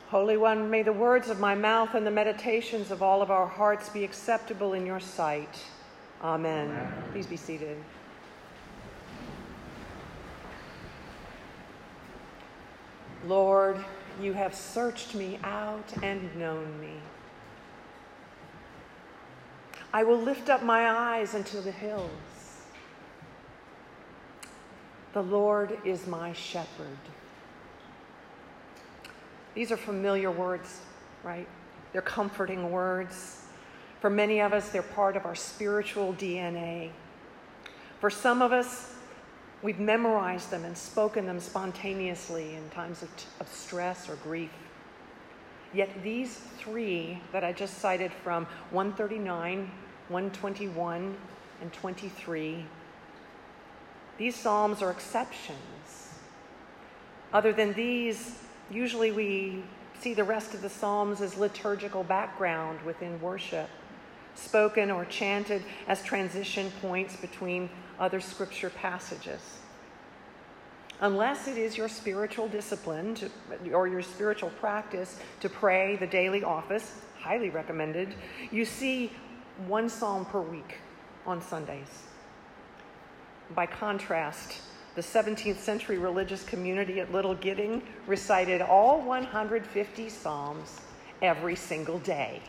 Holy One, may the words of my mouth and the meditations of all of our hearts be acceptable in your sight. Amen. Amen. Please be seated. Lord, you have searched me out and known me. I will lift up my eyes unto the hills. The Lord is my shepherd. These are familiar words, right? They're comforting words. For many of us, they're part of our spiritual DNA. For some of us, we've memorized them and spoken them spontaneously in times of stress or grief. Yet these three that I just cited from 139, 121, and 23, these psalms are exceptions. Other than these, usually we see the rest of the psalms as liturgical background within worship, spoken or chanted as transition points between other scripture passages. Unless it is your spiritual discipline or your spiritual practice to pray the daily office, highly recommended, you see one psalm per week on Sundays. By contrast, the 17th century religious community at Little Gidding recited all 150 psalms every single day.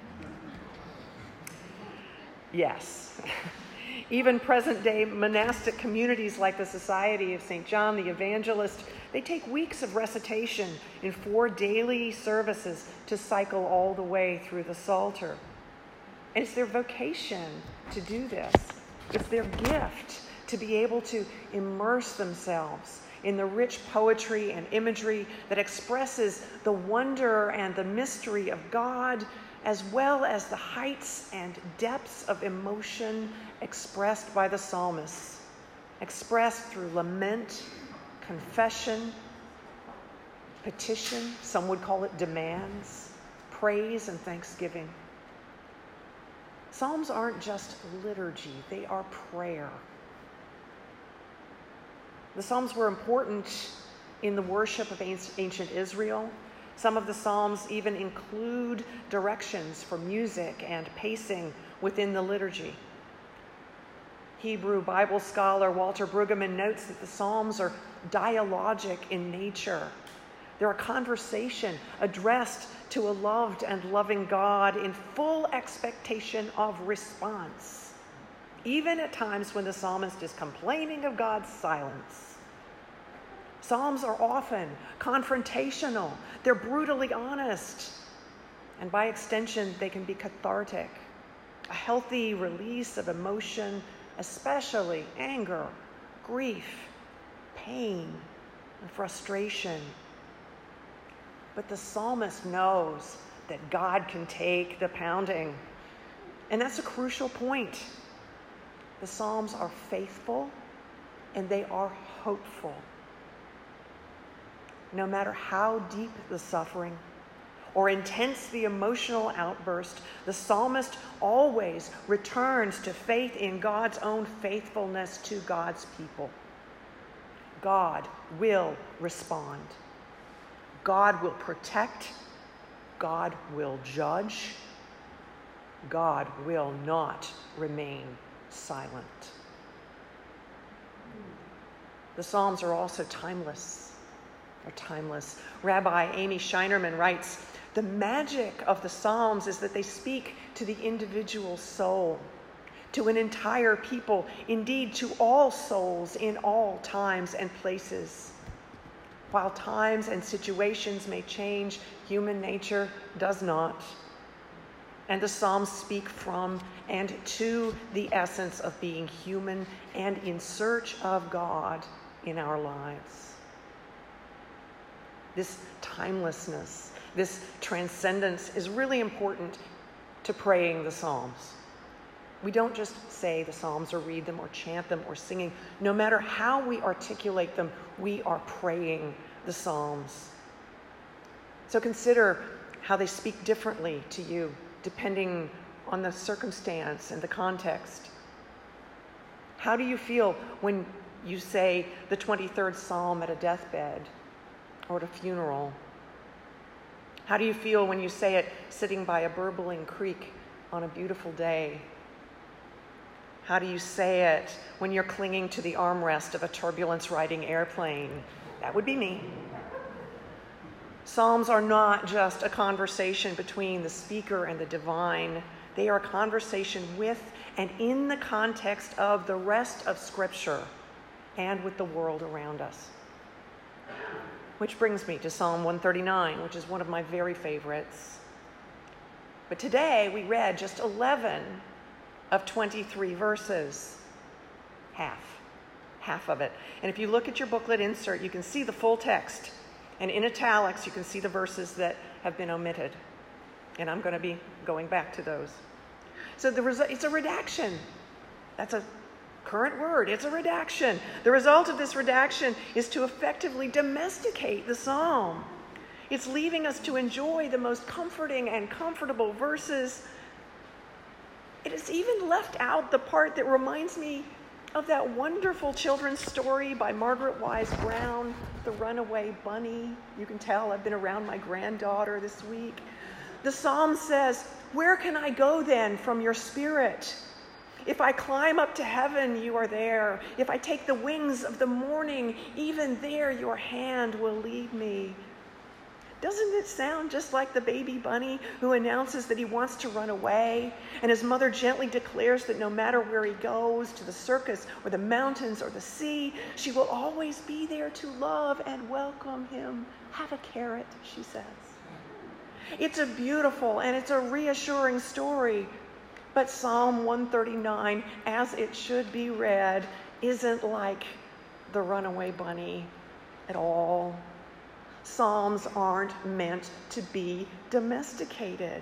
Yes. Even present-day monastic communities like the Society of St. John the Evangelist, they take weeks of recitation in 4 daily services to cycle all the way through the Psalter. And it's their vocation to do this. It's their gift to be able to immerse themselves in the rich poetry and imagery that expresses the wonder and the mystery of God, as well as the heights and depths of emotion expressed by the psalmists, expressed through lament, confession, petition, some would call it demands, praise and thanksgiving. Psalms aren't just liturgy, they are prayer. The Psalms were important in the worship of ancient Israel. Some of the Psalms even include directions for music and pacing within the liturgy. Hebrew Bible scholar Walter Brueggemann notes that the Psalms are dialogic in nature. They're a conversation addressed to a loved and loving God in full expectation of response, even at times when the psalmist is complaining of God's silence. Psalms are often confrontational. They're brutally honest. And by extension, they can be cathartic, a healthy release of emotion, especially anger, grief, pain, and frustration. But the psalmist knows that God can take the pounding. And that's a crucial point. The Psalms are faithful and they are hopeful. No matter how deep the suffering or intense the emotional outburst, the psalmist always returns to faith in God's own faithfulness to God's people. God will respond. God will protect. God will judge. God will not remain silent. The Psalms are also timeless. They're timeless. Rabbi Amy Scheinerman writes, the magic of the Psalms is that they speak to the individual soul, to an entire people, indeed to all souls in all times and places. While times and situations may change, human nature does not. And the Psalms speak from and to the essence of being human and in search of God in our lives. This timelessness, this transcendence is really important to praying the Psalms. We don't just say the Psalms or read them or chant them or singing. No matter how we articulate them, we are praying the Psalms. So consider how they speak differently to you, depending on the circumstance and the context. How do you feel when you say the 23rd Psalm at a deathbed or at a funeral? How do you feel when you say it sitting by a burbling creek on a beautiful day? How do you say it when you're clinging to the armrest of a turbulence-riding airplane? That would be me. Psalms are not just a conversation between the speaker and the divine. They are a conversation with and in the context of the rest of Scripture and with the world around us. Which brings me to Psalm 139, which is one of my very favorites. But today we read just 11 of 23 verses. Half of it. And if you look at your booklet insert, you can see the full text. And in italics, you can see the verses that have been omitted. And I'm going to be going back to those. So it's a redaction. That's a current word. It's a redaction. The result of this redaction is to effectively domesticate the psalm. It's leaving us to enjoy the most comforting and comfortable verses. It has even left out the part that reminds me of that wonderful children's story by Margaret Wise Brown, The Runaway Bunny. You can tell I've been around my granddaughter this week. The psalm says, "Where can I go then from your spirit? If I climb up to heaven, you are there. If I take the wings of the morning, even there your hand will lead me." Doesn't it sound just like the baby bunny who announces that he wants to run away, and his mother gently declares that no matter where he goes, to the circus or the mountains or the sea, she will always be there to love and welcome him. "Have a carrot," she says. It's a beautiful and it's a reassuring story, but Psalm 139, as it should be read, isn't like the runaway bunny at all. Psalms aren't meant to be domesticated.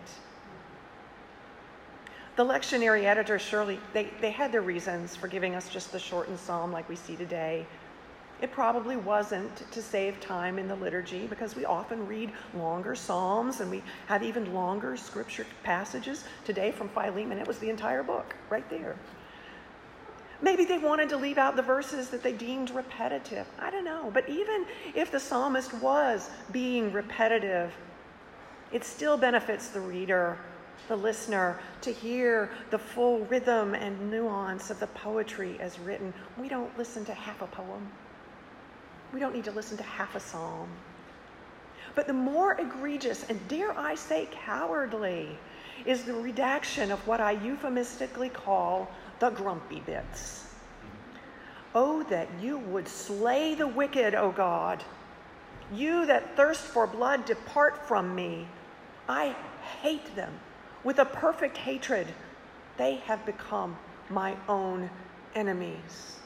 The lectionary editor, Shirley, they had their reasons for giving us just the shortened psalm like we see today. It probably wasn't to save time in the liturgy, because we often read longer psalms and we have even longer scripture passages. Today from Philemon, it was the entire book right there. Maybe they wanted to leave out the verses that they deemed repetitive. I don't know. But even if the psalmist was being repetitive, it still benefits the reader, the listener, to hear the full rhythm and nuance of the poetry as written. We don't listen to half a poem. We don't need to listen to half a psalm. But the more egregious, and dare I say cowardly, is the redaction of what I euphemistically call the grumpy bits. "Oh, that you would slay the wicked, O God. You that thirst for blood, depart from me. I hate them with a perfect hatred. They have become my own enemies."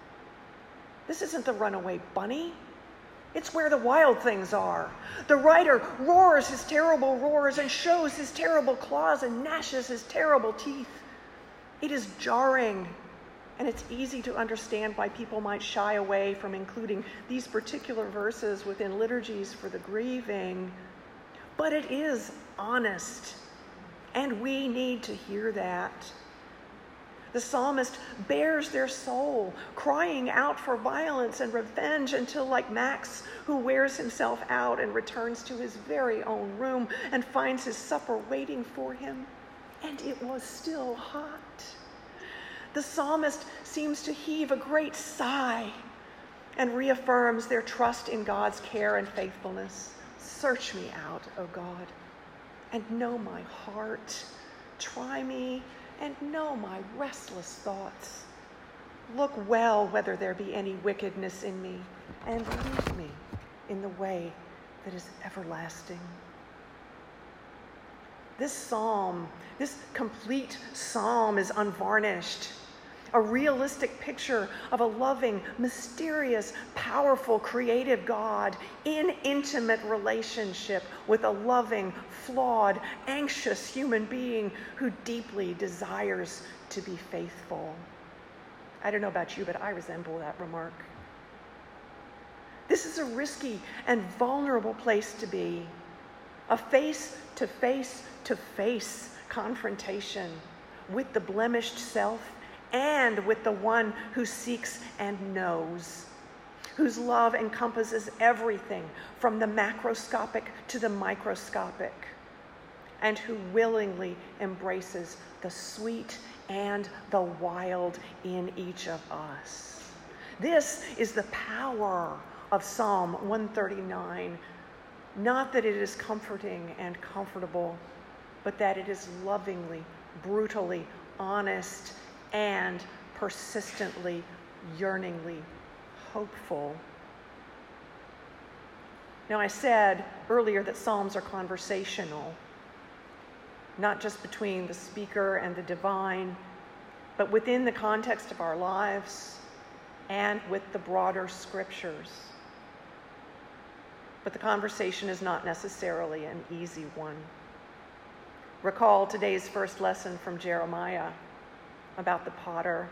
This isn't the runaway bunny. It's where the wild things are. The writer roars his terrible roars and shows his terrible claws and gnashes his terrible teeth. It is jarring, and it's easy to understand why people might shy away from including these particular verses within liturgies for the grieving. But it is honest, and we need to hear that. The psalmist bears their soul, crying out for violence and revenge until, like Max, who wears himself out and returns to his very own room and finds his supper waiting for him, and it was still hot. The psalmist seems to heave a great sigh and reaffirms their trust in God's care and faithfulness. "Search me out, O God, and know my heart. Try me and know my restless thoughts. Look well whether there be any wickedness in me, and lead me in the way that is everlasting." This psalm, this complete psalm, is unvarnished. A realistic picture of a loving, mysterious, powerful, creative God in intimate relationship with a loving, flawed, anxious human being who deeply desires to be faithful. I don't know about you, but I resemble that remark. This is a risky and vulnerable place to be. A face-to-face confrontation with the blemished self and with the one who seeks and knows. whose love encompasses everything from the macroscopic to the microscopic, and who willingly embraces the sweet and the wild in each of us. This is the power of Psalm 139. Not that it is comforting and comfortable, but that it is lovingly, brutally honest, and persistently, yearningly hopeful. Now, I said earlier that Psalms are conversational, not just between the speaker and the divine, but within the context of our lives and with the broader scriptures. But the conversation is not necessarily an easy one. Recall today's first lesson from Jeremiah about the potter.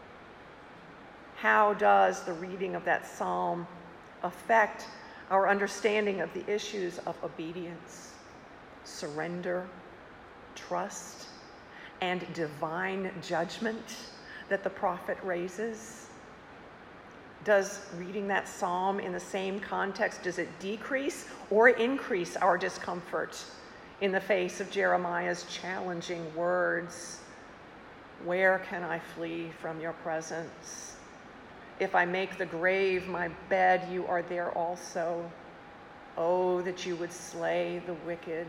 How does the reading of that psalm affect our understanding of the issues of obedience, surrender, trust, and divine judgment that the prophet raises? Does reading that psalm in the same context, does it decrease or increase our discomfort in the face of Jeremiah's challenging words? Where can I flee from your presence? If I make the grave my bed, you are there also. Oh, that you would slay the wicked.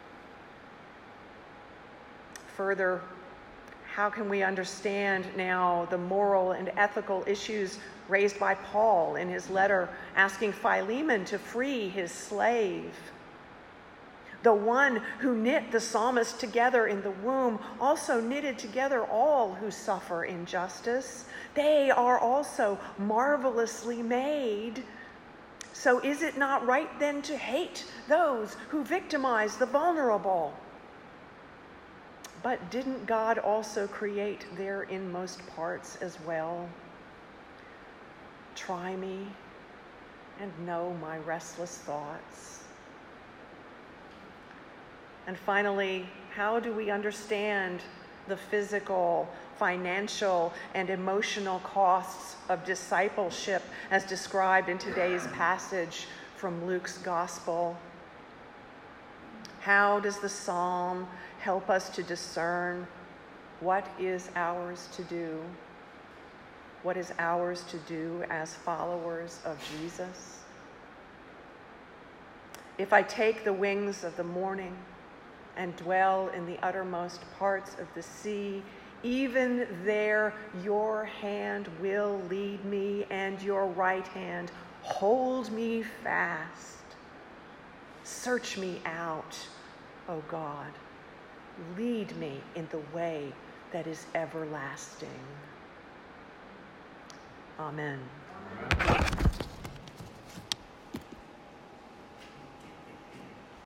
Further, how can we understand now the moral and ethical issues raised by Paul in his letter asking Philemon to free his slave? The one who knit the psalmist together in the womb also knitted together all who suffer injustice. They are also marvelously made. So is it not right then to hate those who victimize the vulnerable? But didn't God also create their inmost parts as well? Try me and know my restless thoughts. And finally, how do we understand the physical, financial, and emotional costs of discipleship as described in today's passage from Luke's Gospel? How does the psalm help us to discern what is ours to do? What is ours to do as followers of Jesus? If I take the wings of the morning and dwell in the uttermost parts of the sea, even there your hand will lead me, and your right hand hold me fast. Search me out, O God. Lead me in the way that is everlasting. Amen.